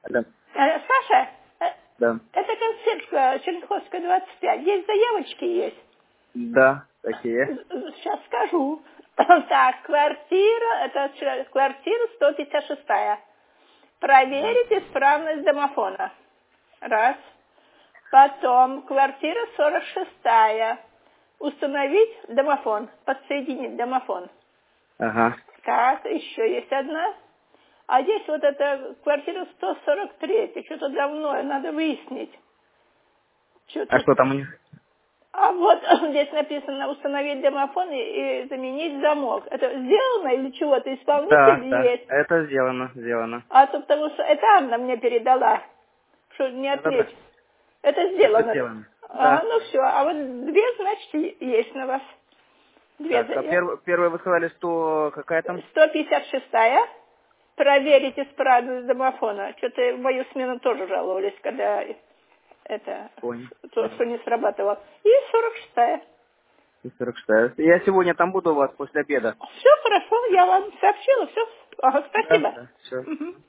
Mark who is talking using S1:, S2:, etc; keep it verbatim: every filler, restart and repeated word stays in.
S1: Да.
S2: Э, Саша, э,
S1: Да.
S2: это консьержка Черняховская, двадцать пять. Есть заявочки есть?
S1: Да, такие.
S2: Сейчас скажу. Так, квартира, это ч- квартира сто пятьдесят шесть. Проверить исправность домофона. Раз. Потом квартира сорок шесть. Установить домофон, подсоединить домофон.
S1: Ага.
S2: Так, еще есть одна. А здесь вот эта квартира сто сорок три. Что-то давно, надо выяснить.
S1: А
S2: Что-то...
S1: что там у них?
S2: А вот здесь написано установить домофон и, и заменить замок. Это сделано или чего-то?
S1: Да,
S2: Исполнитель
S1: да.
S2: есть?
S1: Это сделано, сделано.
S2: А то потому что это Анна мне передала, что не
S1: Да, да, да.
S2: ответь. Это
S1: Это
S2: сделано.
S1: сделано.
S2: А,
S1: Да.
S2: ну все. А вот две, значит, и- есть на вас. Две
S1: Так, а
S2: заявки.
S1: перв, первое вы сказали, что какая там?
S2: сто пятьдесят шесть. Проверить исправность домофона. Что-то в мою смену тоже жаловались, когда это
S1: Понял.
S2: то, что не срабатывало. И сорок шесть.
S1: сорок шесть. Я сегодня там буду у вас после обеда.
S2: Все хорошо, я вам сообщила, все. Ага,
S1: Да,
S2: спасибо.
S1: да, все.
S2: Мгм.